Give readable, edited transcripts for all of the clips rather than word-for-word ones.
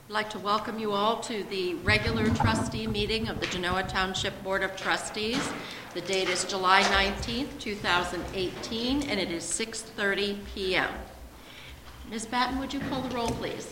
I'd like to welcome you all to the regular trustee meeting of the Genoa Township Board of Trustees. The date is July 19th, 2018, and it is 6:30 p.m. Ms. Batten, would you call the roll, please?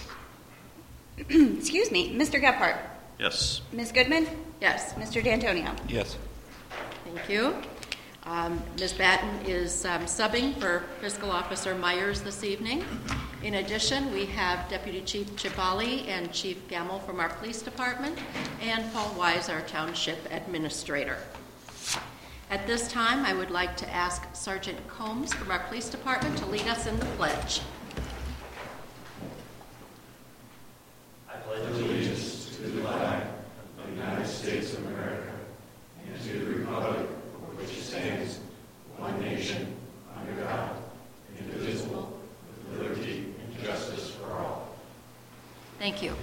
Excuse me. Mr. Gephardt? Yes. Ms. Goodman? Yes. Mr. D'Antonio? Yes. Thank you. Ms. Batten is subbing for Fiscal Officer Myers this evening. In addition, we have Deputy Chief Chibali and Chief Gamble from our Police Department, and Paul Wise, our Township Administrator. At this time, I would like to ask Sergeant Combs from our Police Department to lead us in the pledge. I pledge allegiance to the flag of the United States of America and to the republic for which it stands, one nation, under God, indivisible, with liberty and justice for all. Thank you.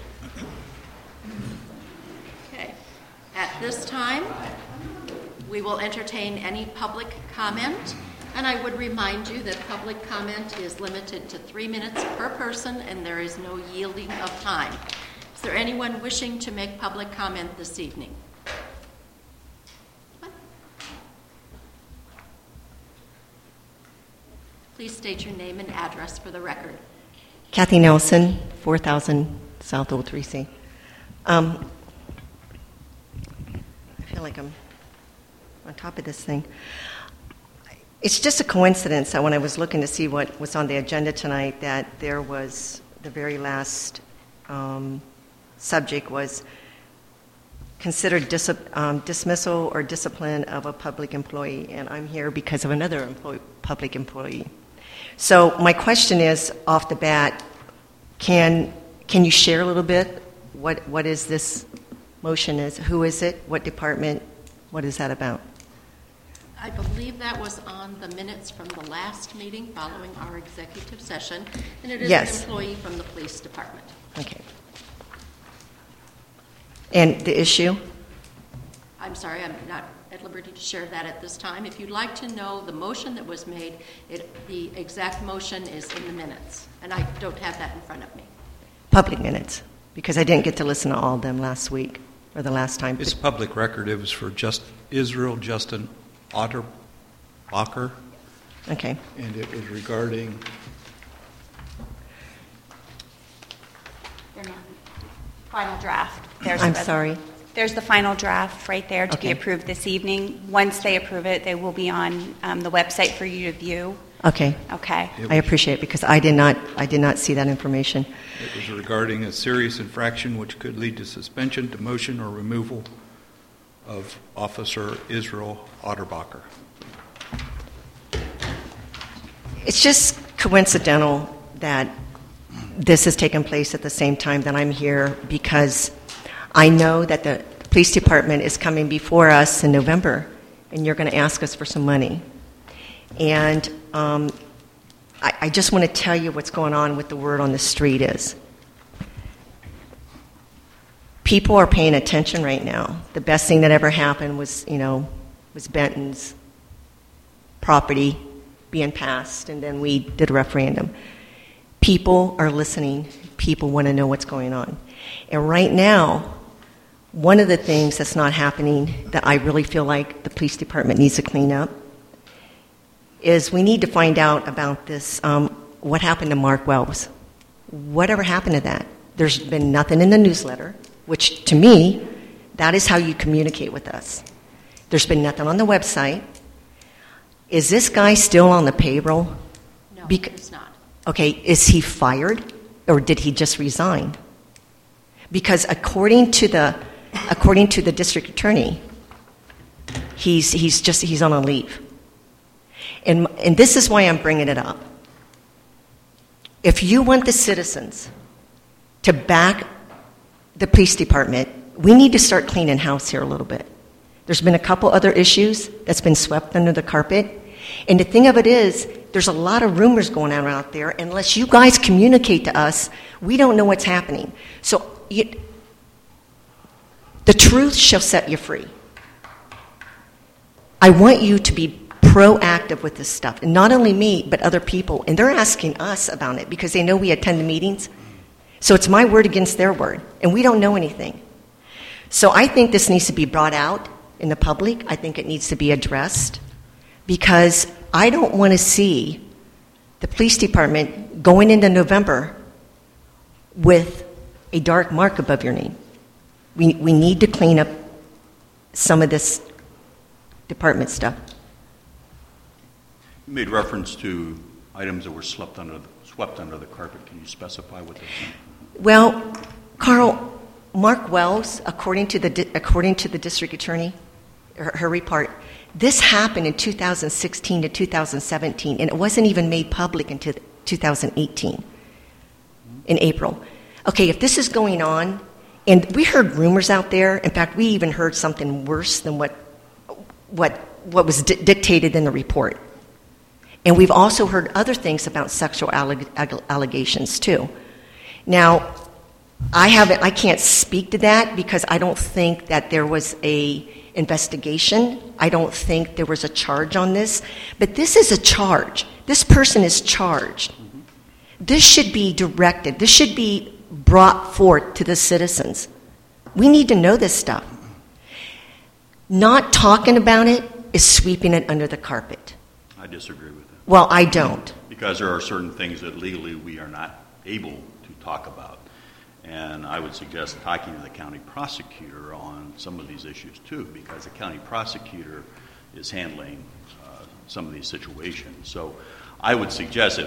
Okay. At this time, we will entertain any public comment, and I would remind you that public comment is limited to 3 minutes per person, and there is no yielding of time. Is there anyone wishing to make public comment this evening? Please state your name and address for the record. Kathy Nelson, 4000 South Old 3C. I feel like I'm on top of this thing. It's just a coincidence that when I was looking to see what was on the agenda tonight, that there was the very last subject was considered dismissal or discipline of a public employee, and I'm here because of another public employee. So my question is, off the bat, can you share a little bit what is this motion is? Who is it? What department? What is that about? I believe that was on the minutes from the last meeting following our executive session, and it is an employee from the police department. Okay. And the issue? I'm sorry, I'm not at liberty to share that at this time. If you'd like to know the motion that was made, the exact motion is in the minutes, and I don't have that in front of me. Public minutes, because I didn't get to listen to all of them last week or the last time. It's public record. It was for Israel Justin Otterbacher. Okay. And it was regarding... Final draft. I'm sorry. There's the final draft right there to be approved this evening. Once they approve it, they will be on the website for you to view. Okay. Okay. I appreciate it because I did not see that information. It was regarding a serious infraction which could lead to suspension, demotion, or removal of Officer Israel Otterbacher. It's just coincidental that this has taken place at the same time that I'm here because I know that the police department is coming before us in November, and you're going to ask us for some money. And I just want to tell you what's going on with the word on the street is. People are paying attention right now. The best thing that ever happened was Benton's property being passed, and then we did a referendum. People are listening. People want to know what's going on. And right now, one of the things that's not happening that I really feel like the police department needs to clean up is we need to find out about this, what happened to Mark Wells. Whatever happened to that? There's been nothing in the newsletter, which to me, that is how you communicate with us. There's been nothing on the website. Is this guy still on the payroll? No, he's not. Okay, is he fired or did he just resign? Because according to the district attorney, he's on a leave. And this is why I'm bringing it up. If you want the citizens to back the police department, we need to start cleaning house here a little bit. There's been a couple other issues that's been swept under the carpet. And the thing of it is, there's a lot of rumors going on out there. Unless you guys communicate to us, we don't know what's happening. So the truth shall set you free. I want you to be proactive with this stuff. And not only me, but other people. And they're asking us about it because they know we attend the meetings. So it's my word against their word, and we don't know anything. So I think this needs to be brought out in the public. I think it needs to be addressed, because I don't want to see the police department going into November with a dark mark above your name. We need to clean up some of this department stuff. You made reference to items that were swept under the carpet. Can you specify what those are? Well, Carl, Mark Wells, according to the district attorney, her report, this happened in 2016 to 2017, and it wasn't even made public until 2018, in April. Okay, if this is going on, and we heard rumors out there. In fact, we even heard something worse than what was dictated in the report. And we've also heard other things about sexual allegations too. Now, I can't speak to that because I don't think that there was a investigation. I don't think there was a charge on this. But this is a charge. This person is charged. This should be directed. This should be brought forth to the citizens. We need to know this stuff. Not talking about it is sweeping it under the carpet. I disagree with that. Well, I don't. Because there are certain things that legally we are not able to talk about. And I would suggest talking to the county prosecutor on some of these issues too, because the county prosecutor is handling some of these situations. So I would suggest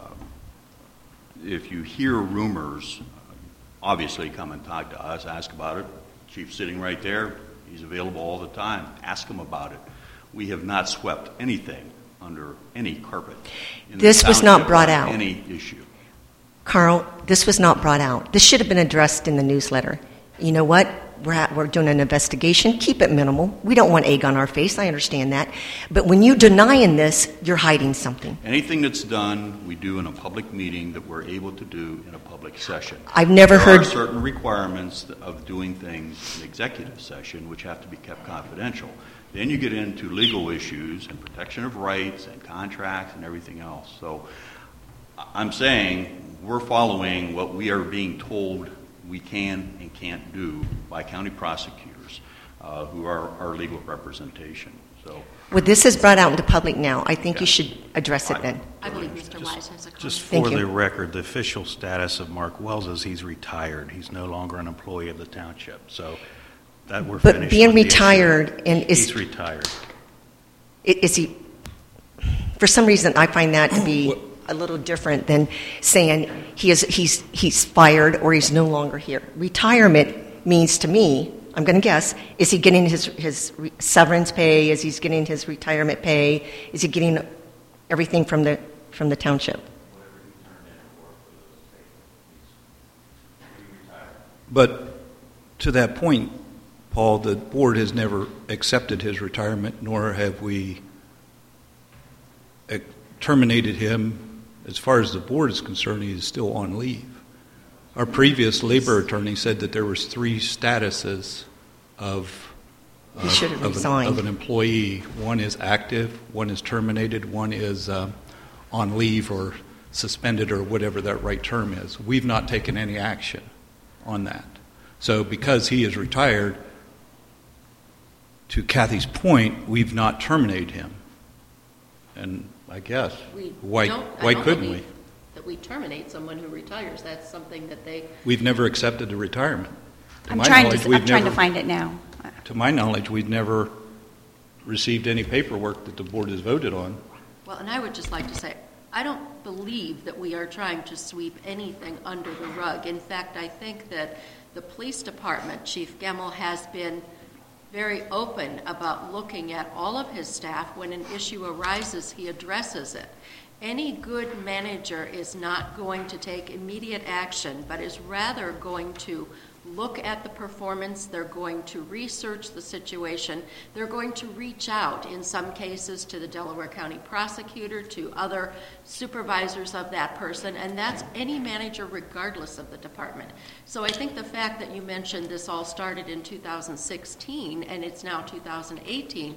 if you hear rumors, obviously come and talk to us, ask about it. Chief's sitting right there. He's available all the time. Ask him about it. We have not swept anything under any carpet. This was not brought out. Any issue. Carl, this was not brought out. This should have been addressed in the newsletter. You know what? We're doing an investigation. Keep it minimal. We don't want egg on our face. I understand that. But when you're denying this, you're hiding something. Anything that's done, we do in a public meeting that we're able to do in a public session. I've never heard... There are certain requirements of doing things in executive session which have to be kept confidential. Then you get into legal issues and protection of rights and contracts and everything else. So I'm saying we're following what we are being told we can and can't do by county prosecutors who are our legal representation. So, well, this is brought out into public now. I think you should address it then. I believe Mr. Wise has a comment. Just for the record, the official status of Mark Wells is he's retired. He's no longer an employee of the township. So that we're finished. But being retired and he's retired. Is he? For some reason, I find that to be a little different than saying he's fired or he's no longer here. Retirement means to me, I'm going to guess, is he getting his severance pay? Is he getting his retirement pay? Is he getting everything from the township? But to that point, Paul, the board has never accepted his retirement, nor have we terminated him. As far as the board is concerned, he is still on leave. Our previous labor attorney said that there was 3 statuses of an employee. One is active, one is terminated, one is on leave or suspended or whatever that right term is. We've not taken any action on that. So because he is retired, to Kathy's point, we've not terminated him. And I guess, why couldn't we? That we terminate someone who retires. That's something that We've never accepted the retirement. I'm trying to find it now. To my knowledge, we've never received any paperwork that the board has voted on. Well, and I would just like to say, I don't believe that we are trying to sweep anything under the rug. In fact, I think that the police department, Chief Gemmel, has been very open about looking at all of his staff. When an issue arises, he addresses it. Any good manager is not going to take immediate action, but is rather going to look at the performance. They're going to research the situation. They're going to reach out, in some cases, to the Delaware County prosecutor, to other supervisors of that person, and that's any manager regardless of the department. So I think the fact that you mentioned this all started in 2016 and it's now 2018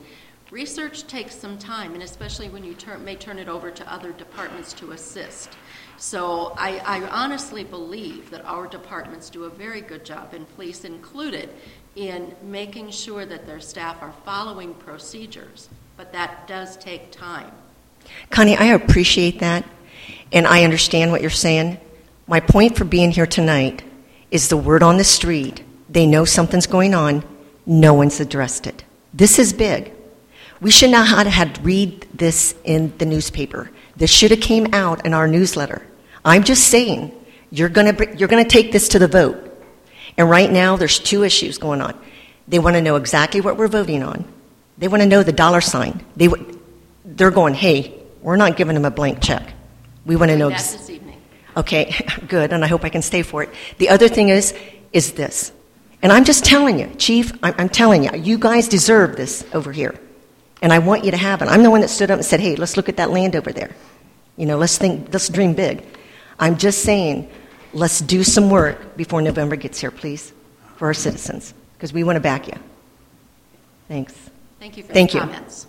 Research takes some time, and especially when you may turn it over to other departments to assist. So I honestly believe that our departments do a very good job, and police included, in making sure that their staff are following procedures. But that does take time. Connie, I appreciate that, and I understand what you're saying. My point for being here tonight is the word on the street. They know something's going on. No one's addressed it. This is big. We should not have had to read this in the newspaper. This should have came out in our newsletter. I'm just saying, you're going to take this to the vote. And right now, there's two issues going on. They want to know exactly what we're voting on. They want to know the dollar sign. They're going, hey, we're not giving them a blank check. We want to know. That this evening. Okay, good, and I hope I can stay for it. The other thing is this. And I'm just telling you, Chief, I'm telling you, you guys deserve this over here. And I want you to have it. I'm the one that stood up and said, hey, let's look at that land over there. You know, let's dream big. I'm just saying, let's do some work before November gets here, please, for our citizens, because we want to back you. Thanks. Thank you for Thank your you. comments.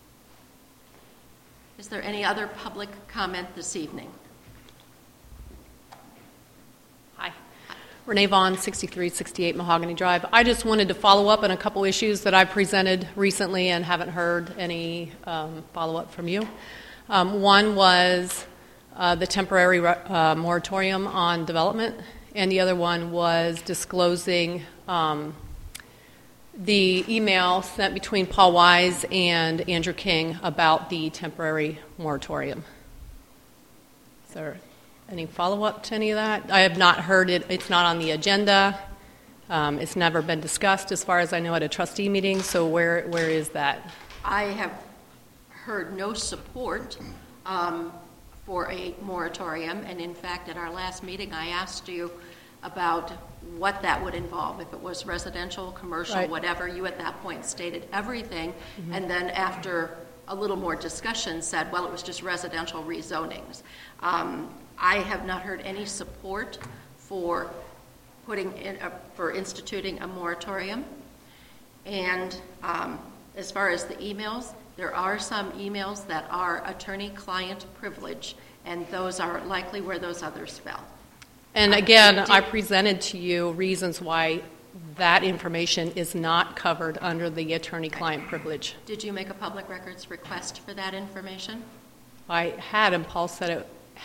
Is there any other public comment this evening? Hi. Renee Vaughn, 6368 Mahogany Drive. I just wanted to follow up on a couple issues that I presented recently and haven't heard any follow-up from you. One was the temporary moratorium on development, and the other one was disclosing the email sent between Paul Wise and Andrew King about the temporary moratorium. Is there any follow-up to any of that? I have not heard it. It's not on the agenda. It's never been discussed, as far as I know, at a trustee meeting. So where is that? I have heard no support for a moratorium, and in fact, at our last meeting, I asked you about what that would involve. If it was residential, commercial, right. Whatever, you at that point stated everything, and then after a little more discussion said, well, it was just residential rezonings. I have not heard any support for for instituting a moratorium. And as far as the emails, there are some emails that are attorney-client privilege, and those are likely where those others fell. And again, I presented to you reasons why that information is not covered under the attorney-client privilege. Did you make a public records request for that information? I had, and Paul said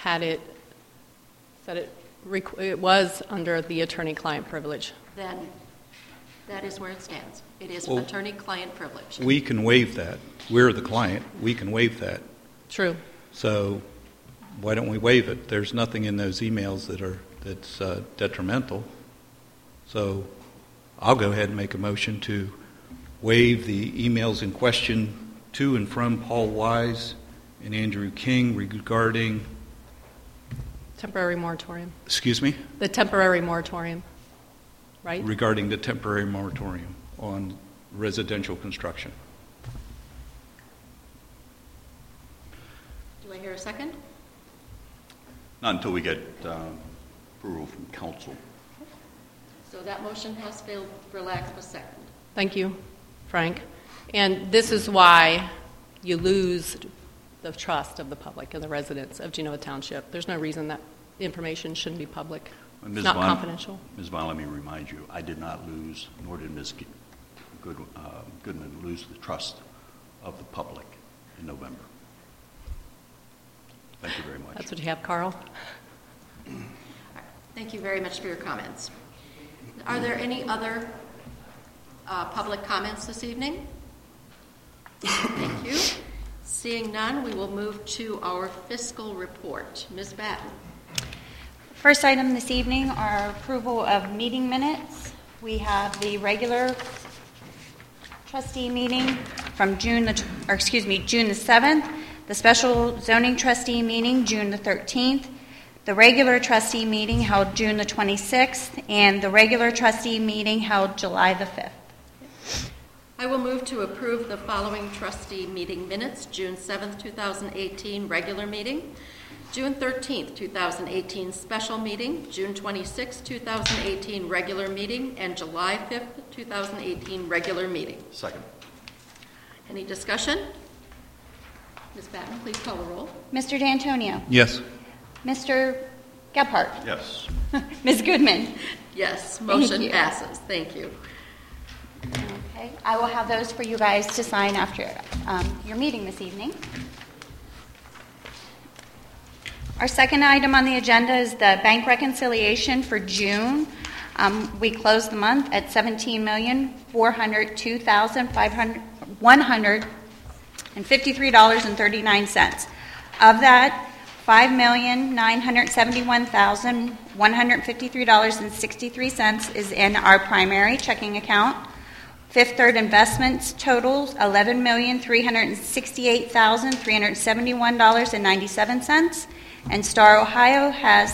it was under the attorney-client privilege. Then that is where it stands. It is Well, attorney-client privilege. We can waive that. We're the client. We can waive that. True. So why don't we waive it? There's nothing in those emails that's detrimental. So I'll go ahead and make a motion to waive the emails in question to and from Paul Wise and Andrew King regarding, Temporary moratorium. excuse me? The temporary moratorium, right? Regarding the temporary moratorium on residential construction. Do I hear a second? Not until we get approval from council. So that motion has failed for lack of a second. Thank you, Frank. And this is why you lose the trust of the public and the residents of Genoa Township. There's no reason that information shouldn't be public. It's not confidential. Ms. Vaughn, let me remind you, I did not lose, nor did Ms. Goodman lose the trust of the public in November. Thank you very much. That's what you have, Carl. Thank you very much for your comments. Are there any other public comments this evening? Thank you. Seeing none, we will move to our fiscal report. Ms. Batten. First item this evening are approval of meeting minutes. We have the regular trustee meeting from June the 7th, the special zoning trustee meeting June the 13th, the regular trustee meeting held June the 26th, and the regular trustee meeting held July the 5th. I will move to approve the following trustee meeting minutes: June 7th, 2018, regular meeting; June 13th, 2018, special meeting; June 26th, 2018, regular meeting; and July 5th, 2018, regular meeting. Second. Any discussion? Ms. Batten, please call the roll. Mr. D'Antonio. Yes. Mr. Gephardt. Yes. Ms. Goodman. Yes, Thank motion you. passes. Thank you. Okay, I will have those for you guys to sign after your meeting this evening. Our second item on the agenda is the bank reconciliation for June. We closed the month at $17,402,153.39. Of that, $5,971,153.63 is in our primary checking account. Fifth Third Investments totals $11,368,371.97, and Star Ohio has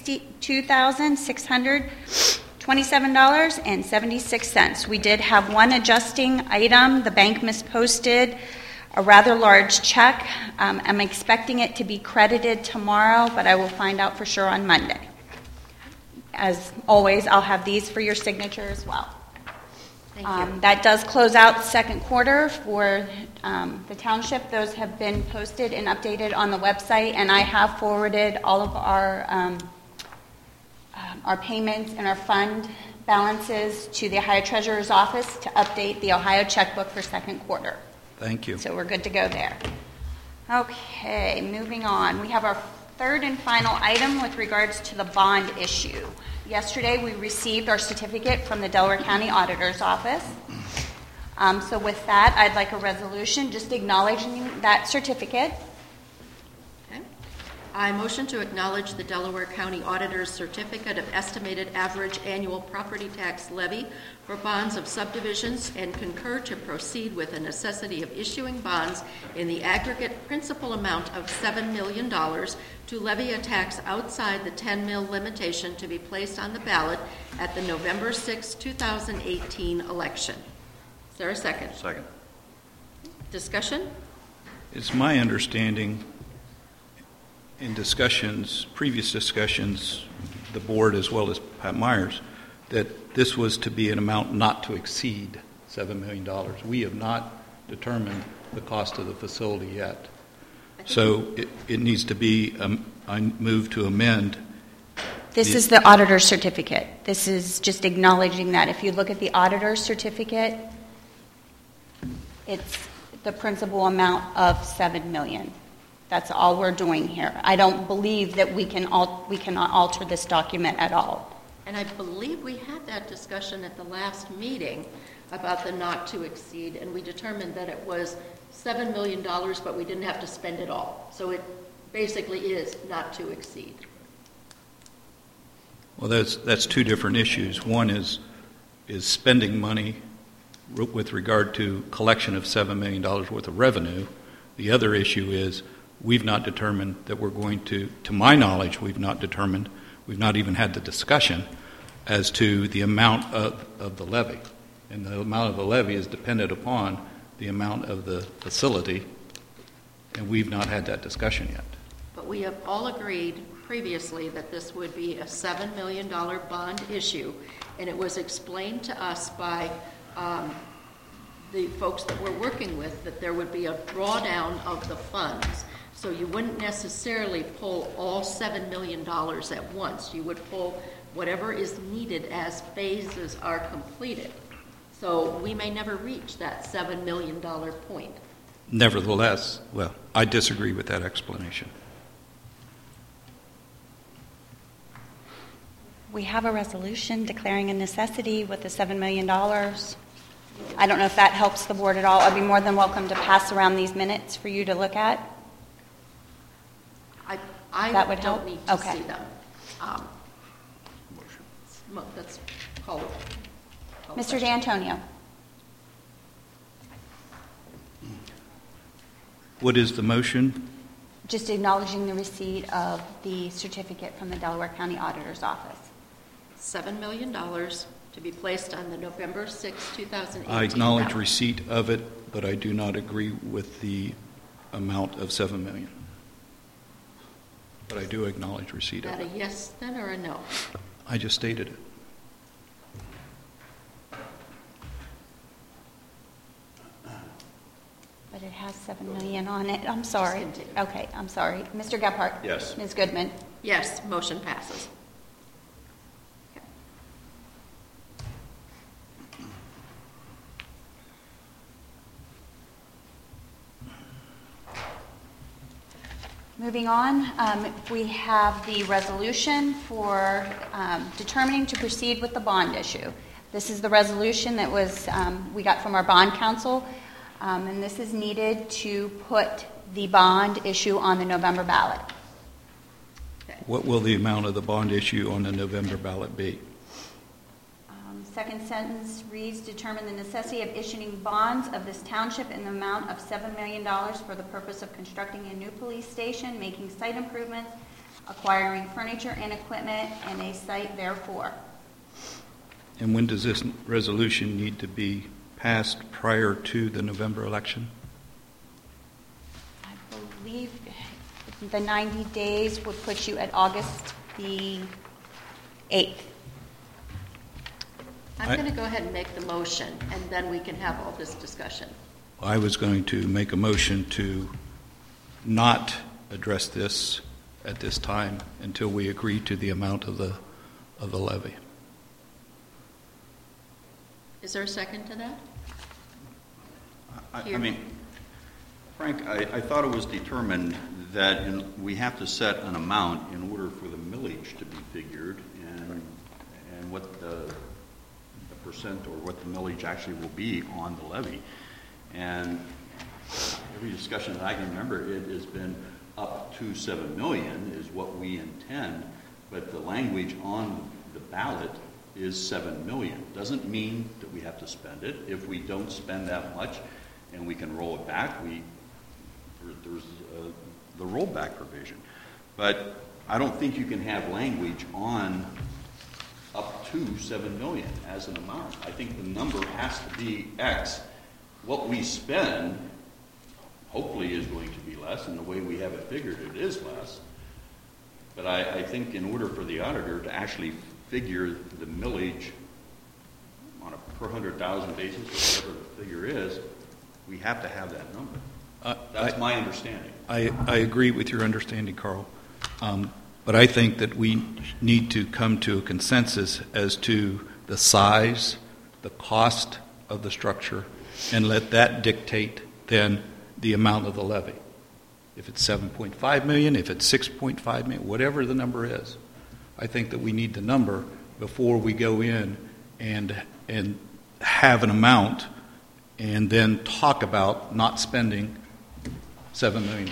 $62,627.76. We did have one adjusting item. The bank misposted a rather large check. I'm expecting it to be credited tomorrow, but I will find out for sure on Monday. As always, I'll have these for your signature as well. Thank you. That does close out the second quarter for the township. Those have been posted and updated on the website, and I have forwarded all of our payments and our fund balances to the Ohio Treasurer's Office to update the Ohio checkbook for second quarter. Thank you. So we're good to go there. Okay, moving on. We have our third and final item with regards to the bond issue. Yesterday, we received our certificate from the Delaware County Auditor's Office. So with that, I'd like a resolution just acknowledging that certificate. Okay. I motion to acknowledge the Delaware County Auditor's Certificate of Estimated Average Annual Property Tax Levy for bonds of subdivisions and concur to proceed with the necessity of issuing bonds in the aggregate principal amount of $7 million to levy a tax outside the 10 mil limitation to be placed on the ballot at the November 6, 2018 election. Is there a second? Second. Discussion? It's my understanding in discussions, previous discussions, the board as well as Pat Myers, that this was to be an amount not to exceed $7 million. We have not determined the cost of the facility yet. So it needs to be, I move to amend. This is the auditor's certificate. This is just acknowledging that. If you look at the auditor's certificate, it's the principal amount of $7 million. That's all we're doing here. I don't believe that we cannot alter this document at all. And I believe we had that discussion at the last meeting about the not to exceed, and we determined that it was $7 million, but we didn't have to spend it all. So it basically is not to exceed. Well, that's two different issues. One is spending money with regard to collection of $7 million worth of revenue. The other issue is we've not determined that we're going to my knowledge, we've not determined, we've not even had the discussion as to the amount of the levy. And the amount of the levy is dependent upon the amount of the facility, and we've not had that discussion yet. But we have all agreed previously that this would be a $7 million bond issue, and it was explained to us by the folks that we're working with that there would be a drawdown of the funds. So you wouldn't necessarily pull all $7 million at once. You would pull whatever is needed as phases are completed. So we may never reach that $7 million point. Nevertheless, well, I disagree with that explanation. We have a resolution declaring a necessity with the $7 million. I don't know if that helps the board at all. I'd be more than welcome to pass around these minutes for you to look at. I That would don't help? need to Okay. see them. Let's call it. Mr. D'Antonio. What is the motion? Just acknowledging the receipt of the certificate from the Delaware County Auditor's Office. $7 million to be placed on the November 6, 2018 I acknowledge ballot. receipt of it, but I do not agree with the amount of $7 million. But I do acknowledge receipt Is of that it. a yes then or a no? I just stated it. has 7 million on it. I'm sorry. Continue. Okay, I'm sorry. Mr. Gephardt? Yes. Ms. Goodman? Yes, motion passes. Moving on, we have the resolution for determining to proceed with the bond issue. This is the resolution that was we got from our bond counsel, and this is needed to put the bond issue on the November ballot. What will the amount of the bond issue on the November ballot be? Second sentence reads, determine the necessity of issuing bonds of this township in the amount of $7 million for the purpose of constructing a new police station, making site improvements, acquiring furniture and equipment, and a site therefore. And when does this resolution need to be passed prior to the November election? I believe the 90 days would put you at August the 8th. I'm going to go ahead and make the motion, and then we can have all this discussion. I was going to make a motion to not address this at this time until we agree to the amount of the levy. Is there a second to that? I mean, Frank, I thought it was determined that we have to set an amount in order for the millage to be figured, and what the percent or what the millage actually will be on the levy. And every discussion that I can remember, it has been up to $7 million is what we intend, but the language on the ballot is $7 million. Doesn't mean that we have to spend it. If we don't spend that much and we can roll it back, there's the rollback provision. But I don't think you can have language on up to $7 million as an amount. I think the number has to be X. What we spend, hopefully, is going to be less, and the way we have it figured, it is less. But I think in order for the auditor to actually figure the millage on a per 100,000 basis, or whatever the figure is, we have to have that number. That's my understanding. I agree with your understanding, Carl. But I think that we need to come to a consensus as to the size, the cost of the structure, and let that dictate then the amount of the levy. If it's $7.5 million, if it's $6.5 million, whatever the number is, I think that we need the number before we go in and have an amount and then talk about not spending $7 million.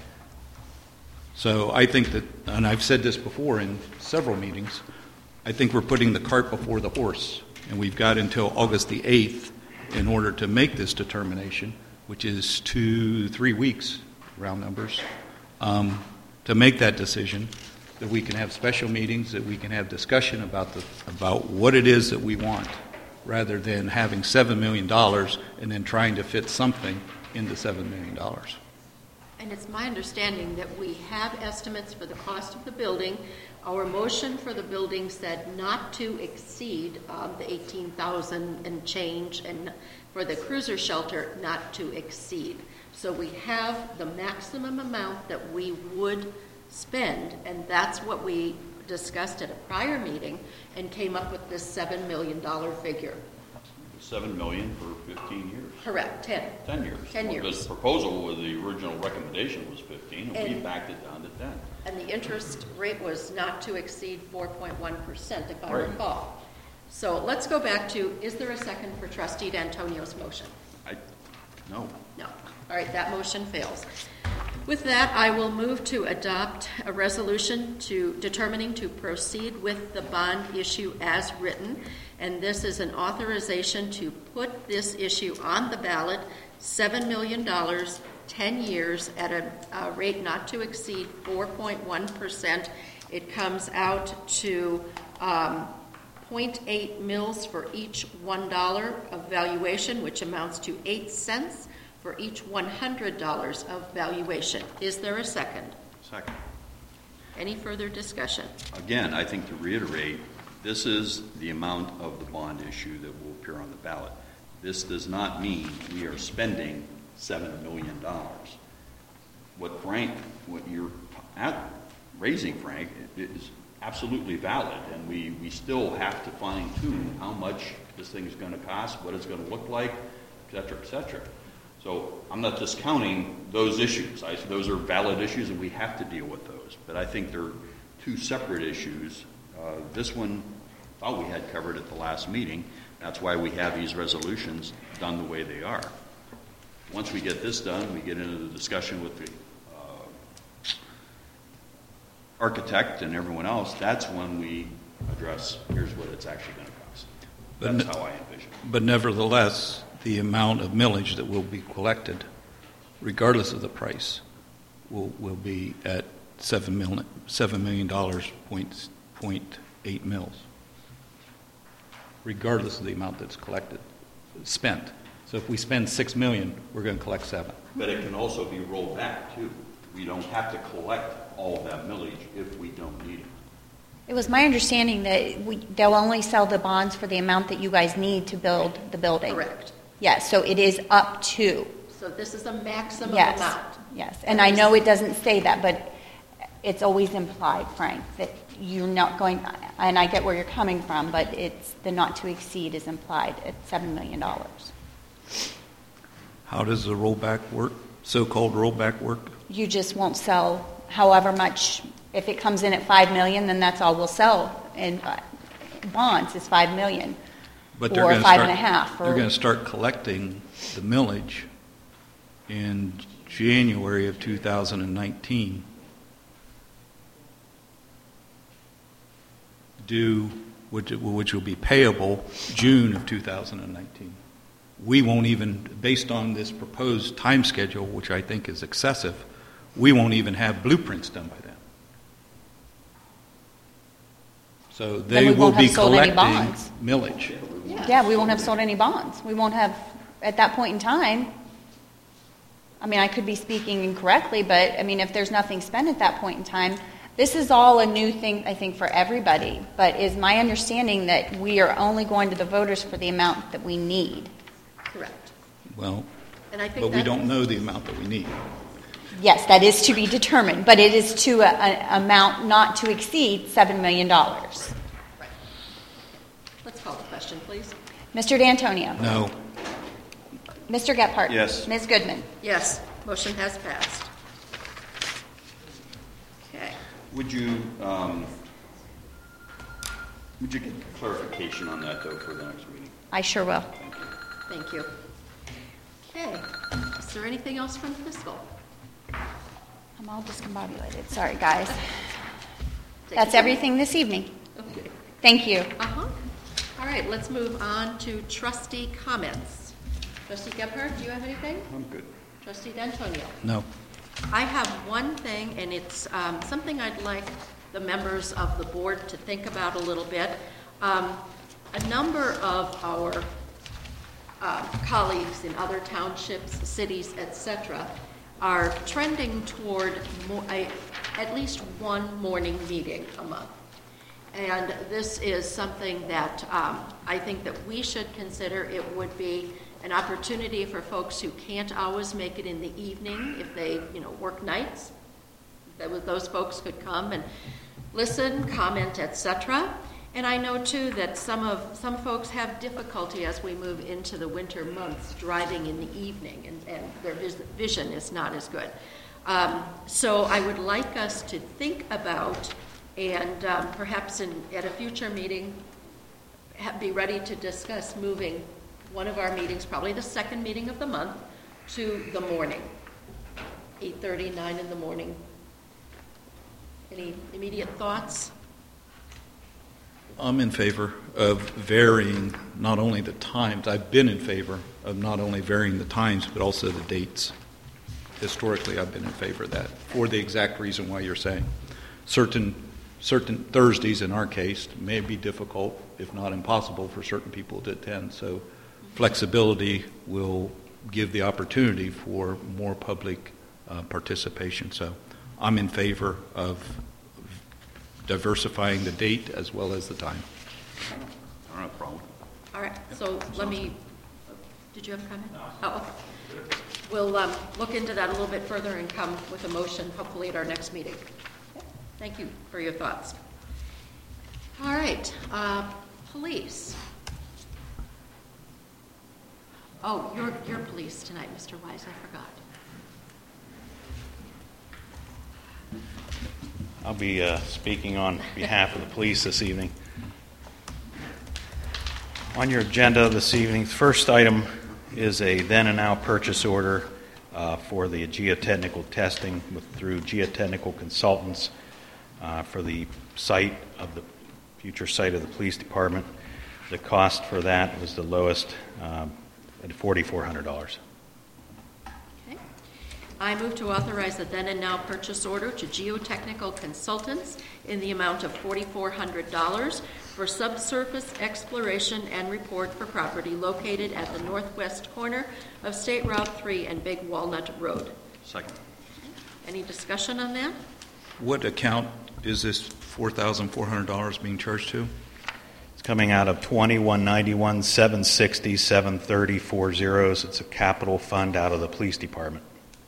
So I think that, and I've said this before in several meetings, I think we're putting the cart before the horse. And we've got until August the 8th in order to make this determination, which is 2-3 weeks, round numbers, to make that decision, that we can have special meetings, that we can have discussion about what it is that we want, rather than having $7 million and then trying to fit something into $7 million. And it's my understanding that we have estimates for the cost of the building. Our motion for the building said not to exceed the $18,000 and change, and for the cruiser shelter, not to exceed. So we have the maximum amount that we would spend, and that's what we discussed at a prior meeting and came up with this $7 million figure. $7 million for 15 years. Correct, 10. 10 years. 10 years. Because the proposal with the original recommendation was 15, and we backed it down to 10. And the interest rate was not to exceed 4.1%, if I Right. recall. So let's go back to, is there a second for Trustee D'Antonio's motion? No. No. All right, that motion fails. With that, I will move to adopt a resolution determining to proceed with the bond issue as written. And this is an authorization to put this issue on the ballot, $7 million, 10 years, at a rate not to exceed 4.1%. It comes out to 0.8 mils for each $1 of valuation, which amounts to 8 cents for each $100 of valuation. Is there a second? Second. Any further discussion? Again, I think to reiterate, this is the amount of the bond issue that will appear on the ballot. This does not mean we are spending $7 million. What you're raising, Frank, is absolutely valid, and we still have to fine tune how much this thing is going to cost, what it's going to look like, et cetera, et cetera. So I'm not discounting those issues. Those are valid issues, and we have to deal with those. But I think they're two separate issues. This one, I thought we had covered at the last meeting. That's why we have these resolutions done the way they are. Once we get this done, we get into the discussion with the architect and everyone else. That's when we address, here's what it's actually going to cost. That's how I envision it. But nevertheless, the amount of millage that will be collected, regardless of the price, will be at $7 million, .8 mils, regardless of the amount that's collected, spent. So if we spend $6 million, we're going to collect $7. But it can also be rolled back too. We don't have to collect all of that millage if we don't need it. It was my understanding that they'll only sell the bonds for the amount that you guys need to build the building. Correct. Yes, so it is up to. So this is a maximum Yes, amount. yes. And I know it doesn't say that, but it's always implied, Frank, that you're not going, and I get where you're coming from, but it's the not to exceed is implied at $7 million. How does the rollback work, so-called rollback work? You just won't sell however much. If it comes in at $5 million, then that's all we'll sell in bonds is $5 million, But or $5.5. They're going to start collecting the millage in January of 2019, which will be payable June of 2019. We won't even, based on this proposed time schedule, which I think is excessive, we won't even have blueprints done by then. So they will be collecting millage. Yeah, we won't have sold any bonds. We won't have, at that point in time, I mean, I could be speaking incorrectly, but I mean, if there's nothing spent at that point in time, this is all a new thing, I think, for everybody. But is my understanding that we are only going to the voters for the amount that we need. Correct. Well, And I think but we don't know the amount that we need. Yes, that is to be determined, but it is to an amount not to exceed $7 million. Right. Let's call the question, please. Mr. D'Antonio. No. Mr. Gephardt. Yes. Ms. Goodman. Yes, motion has passed. Okay. Would you get clarification on that, though, for the next meeting? I sure will. Thank you. Thank you. Okay. Is there anything else from fiscal? I'm all discombobulated. Sorry, guys. Take That's your time. everything this evening. Okay. Thank you. Uh-huh. All right, let's move on to trustee comments. Trustee Gephardt, do you have anything? I'm good. Trustee D'Antonio? No. I have one thing, and it's something I'd like the members of the board to think about a little bit. A number of our colleagues in other townships, cities, etc., are trending toward at least one morning meeting a month. And this is something that I think that we should consider. It would be an opportunity for folks who can't always make it in the evening if they, work nights. Those folks could come and listen, comment, etc. And I know too that some folks have difficulty as we move into the winter months driving in the evening, and their vision is not as good. So I would like us to think about, and perhaps at a future meeting, be ready to discuss moving one of our meetings, probably the second meeting of the month, to the morning, 8:30, 9 in the morning. Any immediate thoughts? I'm in favor of varying not only the times. I've been in favor of not only varying the times, but also the dates. Historically, I've been in favor of that for the exact reason why you're saying. Certain Thursdays, in our case, may be difficult, if not impossible, for certain people to attend. So flexibility will give the opportunity for more public participation. So I'm in favor of diversifying the date as well as the time. I don't have a problem. All right, so let me, did you have a comment? No. Oh, okay. we'll look into that a little bit further and come with a motion, hopefully at our next meeting. Thank you for your thoughts. All right, police. Oh, you're police tonight, Mr. Wise, I forgot. I'll be speaking on behalf of the police this evening. On your agenda this evening, the first item is a then and now purchase order for the geotechnical testing through geotechnical consultants for the site of the future site of the police department. The cost for that was the lowest at $4,400. I move to authorize the then and now purchase order to Geotechnical Consultants in the amount of $4,400 for subsurface exploration and report for property located at the northwest corner of State Route 3 and Big Walnut Road. Second. Any discussion on that? What account is this $4,400 being charged to? It's coming out of 2191 760 730 40. It's a capital fund out of the police department.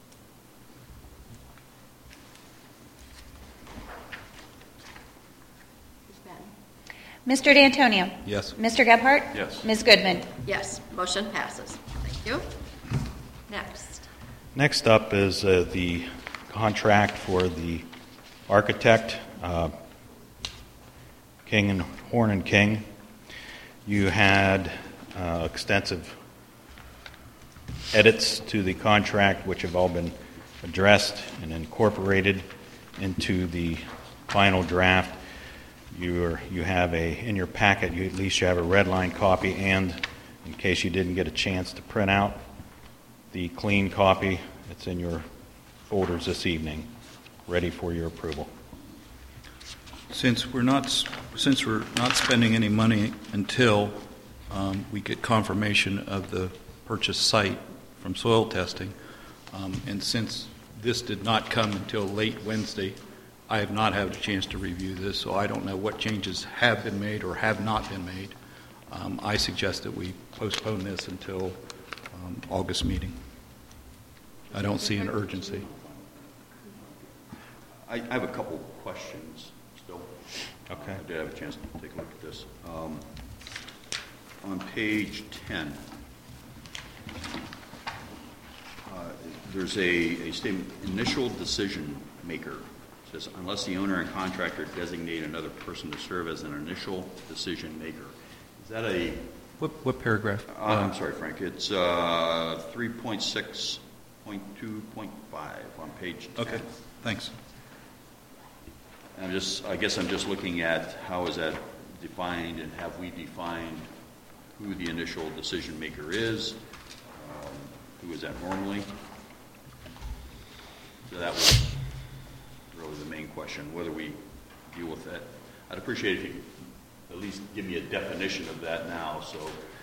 Mr. D'Antonio? Yes. Mr. Gebhardt? Yes. Ms. Goodman? Yes, motion passes. Thank you. Next. Next up is the contract for the architect, King and Horn and King. You had extensive edits to the contract, which have all been addressed and incorporated into the final draft. You have in your packet, at least you have a red line copy, and in case you didn't get a chance to print out the clean copy, it's in your folders this evening, ready for your approval. Since we're not spending any money until we get confirmation of the purchase site from soil testing, and since this did not come until late Wednesday, I have not had a chance to review this, so I don't know what changes have been made or have not been made. I suggest that we postpone this until August meeting. I don't see an urgency. I have a couple questions still. Okay. I did have a chance to take a look at this. On page 10, there's a statement, initial decision maker. It says, unless the owner and contractor designate another person to serve as an initial decision maker. Is that a... What paragraph? I'm sorry, Frank. It's 3.6.2.5 on page 10. Okay, thanks. I guess I'm just looking at how is that defined, and have we defined who the initial decision maker is? Who is that normally? So that was really the main question, whether we deal with that. I'd appreciate if you at least give me a definition of that now, so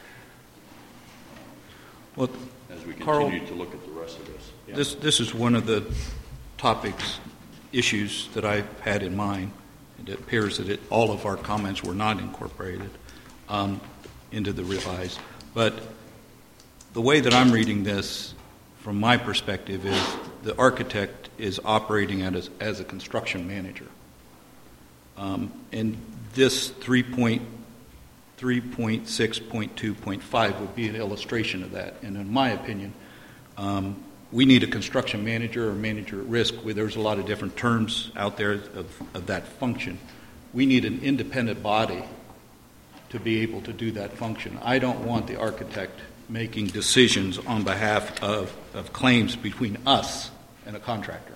well, as we continue Carl, to look at the rest of this. Yeah. This is one of the issues that I've had in mind. It appears that all of our comments were not incorporated into the revised. But the way that I'm reading this, from my perspective, is the architect is operating as a construction manager. And this 3.6.2.5 would be an illustration of that. And in my opinion, we need a construction manager or manager at risk, where there's a lot of different terms out there of that function. We need an independent body to be able to do that function. I don't want the architect making decisions on behalf of claims between us and a contractor.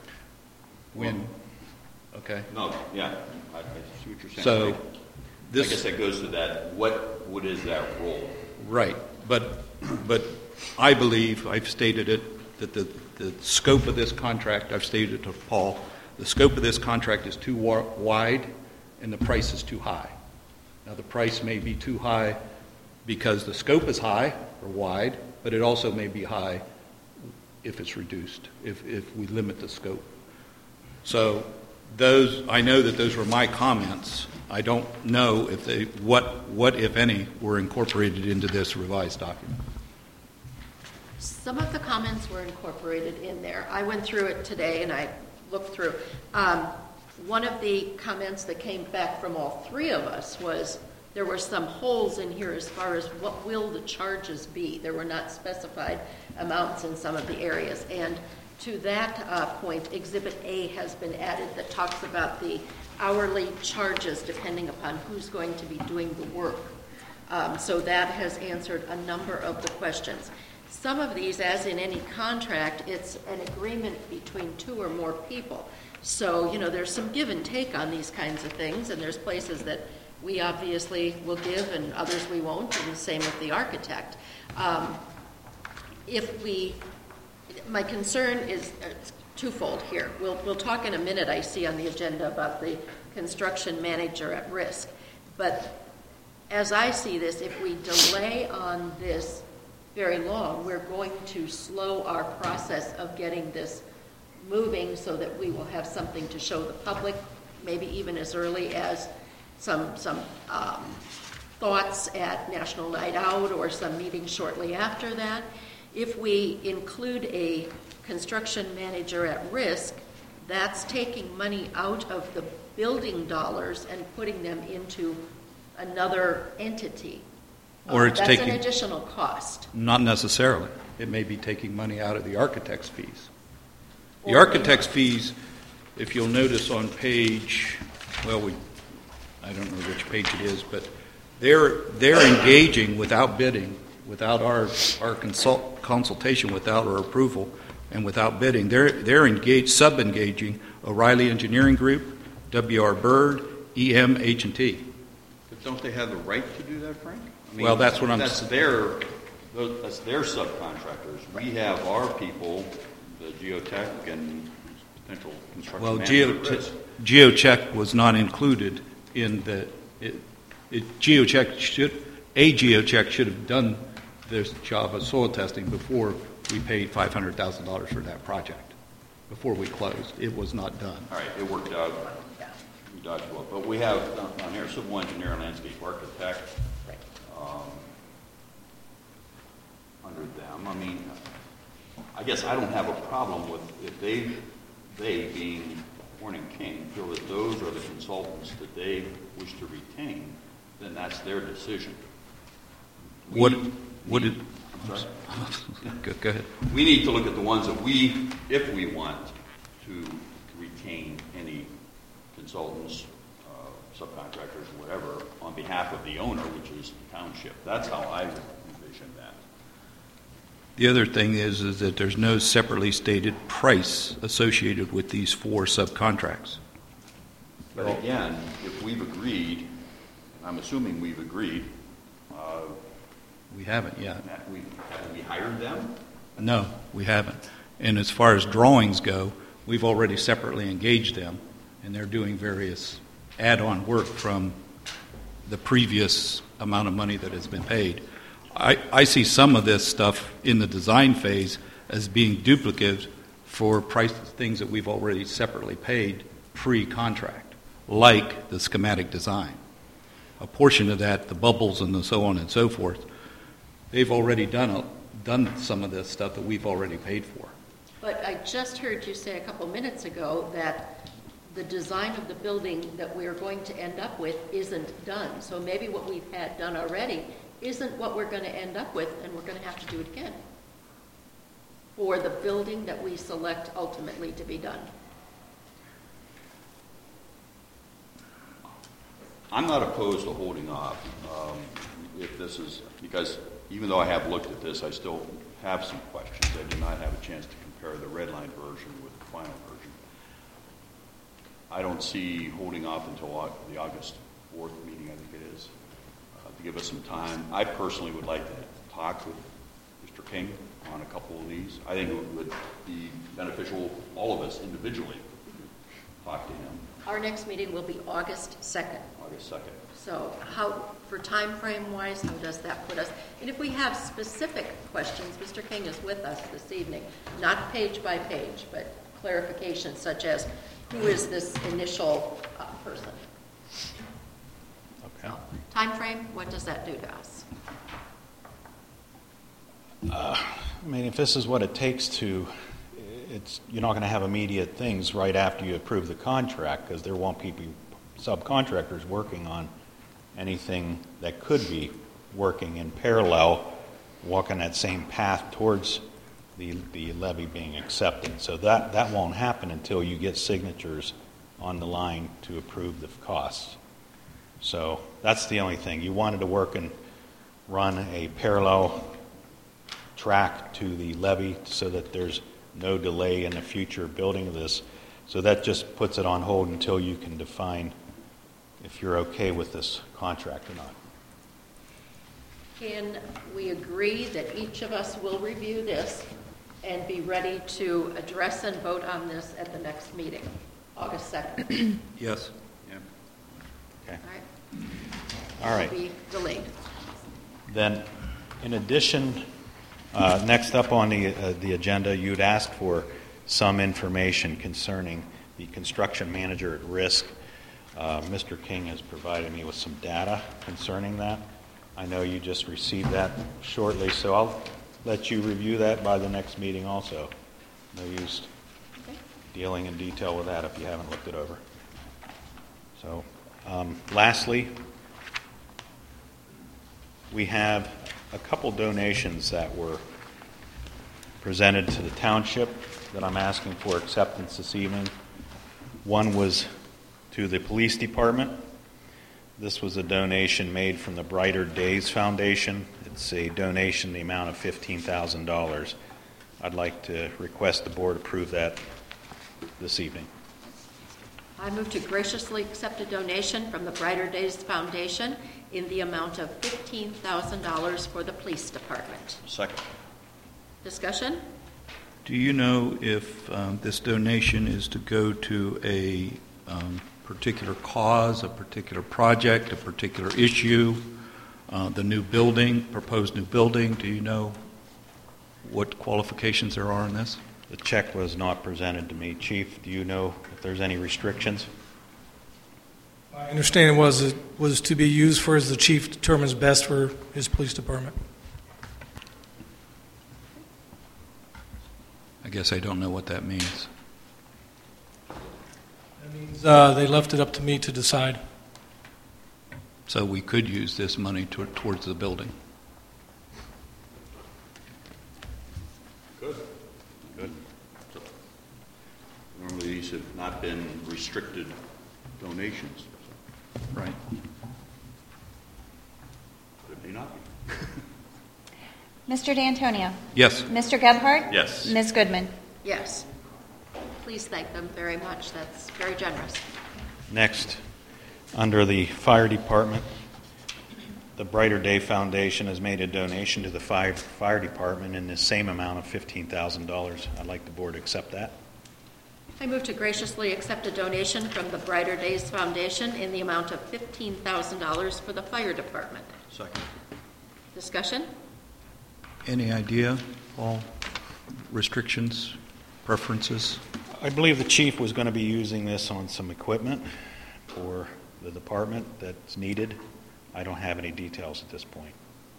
Okay? No, yeah, I see what you're saying. So, I guess that goes to that, what is that role? Right, but I believe, I've stated it, that the scope of this contract, I've stated it to Paul, the scope of this contract is too wide and the price is too high. Now the price may be too high because the scope is high or wide, but it also may be high if it's reduced, if we limit the scope. So I know that those were my comments. I don't know if what if any, were incorporated into this revised document. Some of the comments were incorporated in there. I went through it today and I looked through. One of the comments that came back from all three of us was there were some holes in here as far as what will the charges be. There were not specified amounts in some of the areas. And to that point, Exhibit A has been added that talks about the hourly charges depending upon who's going to be doing the work. So that has answered a number of the questions. Some of these, as in any contract, it's an agreement between two or more people. So, there's some give and take on these kinds of things, and there's places that we obviously will give and others we won't, and the same with the architect. My concern is twofold here. We'll talk in a minute, I see on the agenda, about the construction manager at risk. But as I see this, if we delay on this very long, we're going to slow our process of getting this moving so that we will have something to show the public, maybe even as early as some thoughts at National Night Out or some meeting shortly after that. If we include a construction manager at risk, that's taking money out of the building dollars and putting them into another entity. Or it's that's an additional cost. Not necessarily. It may be taking money out of the architect's fees. The architect's fees, if you'll notice on page, I don't know which page it is, but they're engaging without bidding, without our consultation, without our approval, and without bidding. They're engaged, sub-engaging O'Reilly Engineering Group, W.R. Bird, EM, H&T. But don't they have the right to do that, Frank? I mean, Well, that's what I'm that's their subcontractors. We have our people, the geotech and potential construction managers. Geotech was not included in the. Geotech should have done this job of soil testing before we paid $500,000 for that project. Before we closed, it was not done. All right, it worked out. We dodged well, but we have on here civil engineer and landscape architect. Under them, I mean, I guess I don't have a problem with if they being Horning King feel that those are the consultants that they wish to retain, then that's their decision. Go ahead. We need to look at the ones that if we want to retain any consultants, subcontractors, whatever, on behalf of the owner, which is the township. That's how I would envision that. The other thing is that there's no separately stated price associated with these 4 subcontracts. But again, if we've agreed, and I'm assuming we've agreed, we haven't yet. Have we hired them? No, we haven't. And as far as drawings go, we've already separately engaged them, and they're doing various add-on work from the previous amount of money that has been paid. I see some of this stuff in the design phase as being duplicative for things that we've already separately paid pre-contract, like the schematic design. A portion of that, the bubbles and the so on and so forth, they've already done some of this stuff that we've already paid for. But I just heard you say a couple minutes ago that the design of the building that we're going to end up with isn't done. So maybe what we've had done already isn't what we're going to end up with, and we're going to have to do it again for the building that we select ultimately to be done. I'm not opposed to holding off if this is, because even though I have looked at this, I still have some questions. I did not have a chance to compare the red line version with the final version. I don't see holding off until the August 4th meeting, I think it is, to give us some time. I personally would like to talk with Mr. King on a couple of these. I think it would be beneficial, all of us individually, talk to him. Our next meeting will be August 2nd. August 2nd. So for time frame wise, how does that put us? And if we have specific questions, Mr. King is with us this evening, not page by page, but clarifications such as who is this initial person? Okay. So, time frame, what does that do to us? I mean, if this is what it takes to, you're not going to have immediate things right after you approve the contract, because there won't be subcontractors working on anything that could be working in parallel, walking that same path towards the levy being accepted. So that won't happen until you get signatures on the line to approve the costs. So that's the only thing. You wanted to work and run a parallel track to the levy so that there's no delay in the future building of this. So that just puts it on hold until you can define if you're okay with this contract or not. Can we agree that each of us will review this and be ready to address and vote on this at the next meeting, August 2nd? Yes. Yeah. Okay. All All right. It will be delayed. Then, in addition, next up on the agenda, you'd asked for some information concerning the construction manager at risk. Mr. King has provided me with some data concerning that. I know you just received that shortly, so I'll let you review that by the next meeting also. No use dealing in detail with that if you haven't looked it over. So, lastly, we have a couple donations that were presented to the township that I'm asking for acceptance this evening. One was to the police department. This was a donation made from the Brighter Days Foundation. It's a donation in the amount of $15,000. I'd like to request the board approve that this evening. I move to graciously accept a donation from the Brighter Days Foundation in the amount of $15,000 for the police department. Second. Discussion? Do you know if this donation is to go to a particular cause, a particular project, a particular issue, the new building, proposed new building? Do you know what qualifications there are in this? The check was not presented to me. Chief, do you know if there's any restrictions? My understanding was it was to be used for as the chief determines best for his police department. I guess I don't know what that means. That means they left it up to me to decide. So we could use this money towards the building. Good. Good. So, normally these have not been restricted donations. Right. But it may not be. Mr. D'Antonio? Yes. Mr. Gebhardt? Yes. Ms. Goodman? Yes. Please thank them very much. That's very generous. Next, under the fire department, the Brighter Day Foundation has made a donation to the fire department in the same amount of $15,000. I'd like the board to accept that. I move to graciously accept a donation from the Brighter Days Foundation in the amount of $15,000 for the fire department. Second. Discussion? Any idea, Paul? Restrictions, preferences? I believe the chief was going to be using this on some equipment for the department that's needed. I don't have any details at this point.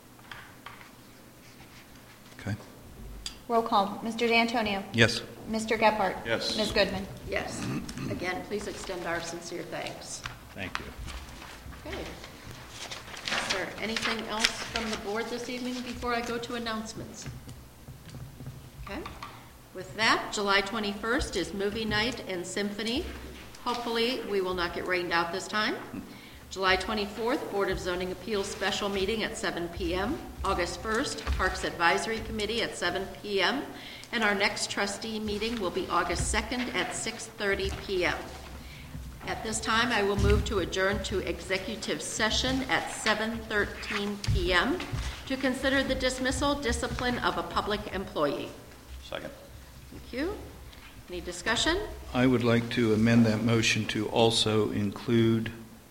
Okay. Roll call. Mr. D'Antonio? Yes. Mr. Gebhardt? Yes. Ms. Goodman? Yes. Again, please extend our sincere thanks. Thank you. Okay. Is there anything else from the board this evening before I go to announcements? Okay. With that, July 21st is movie night and symphony. Hopefully, we will not get rained out this time. July 24th, Board of Zoning Appeals special meeting at 7 p.m. August 1st, Parks Advisory Committee at 7 p.m. And our next trustee meeting will be August 2nd at 6:30 p.m. At this time, I will move to adjourn to executive session at 7:13 p.m. to consider the dismissal, discipline of a public employee. Second. Thank you. Any discussion? I would like to amend that motion to also include,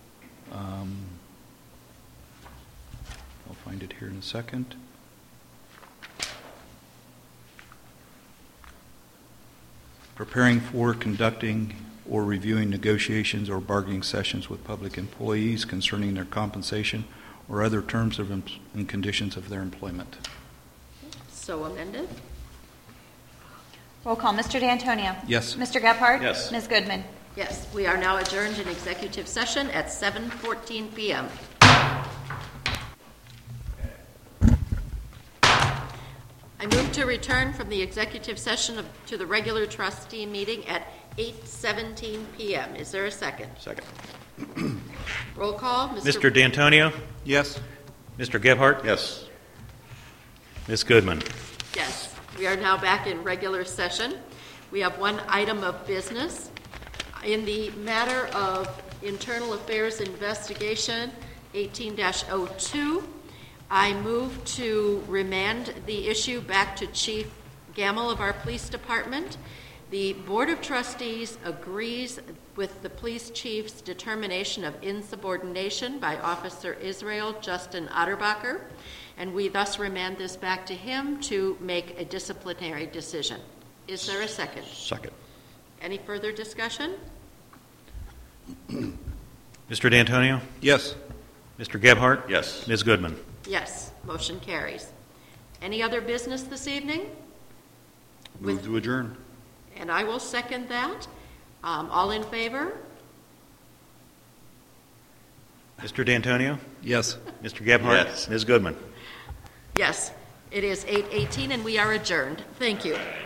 I'll find it here in a second. Preparing for, conducting, or reviewing negotiations or bargaining sessions with public employees concerning their compensation or other terms of and conditions of their employment. so amended. Roll call. Mr. D'Antonio. Yes. Mr. Gephardt. Yes. Ms. Goodman. Yes, we are now adjourned in executive session at 7:14 p.m. I move to return from the executive session to the regular trustee meeting at 8:17 p.m. Is there a second? Second. Roll call. Mr. D'Antonio? Yes. Mr. Gebhardt? Yes. Ms. Goodman? Yes, we are now back in regular session. We have one item of business. In the matter of internal affairs investigation 18-02, I move to remand the issue back to Chief Gamble of our police department. The Board of Trustees agrees with the police chief's determination of insubordination by Officer Israel Justin Otterbacher, and we thus remand this back to him to make a disciplinary decision. Is there a second? Second. Any further discussion? Mr. D'Antonio? Yes. Mr. Gebhardt? Yes. Ms. Goodman? Yes, motion carries. Any other business this evening? Move to adjourn. And I will second that. All in favor? Mr. D'Antonio? Yes. Mr. Gebhardt? Yes. Ms. Goodman? Yes, it is 8:18 and we are adjourned. Thank you.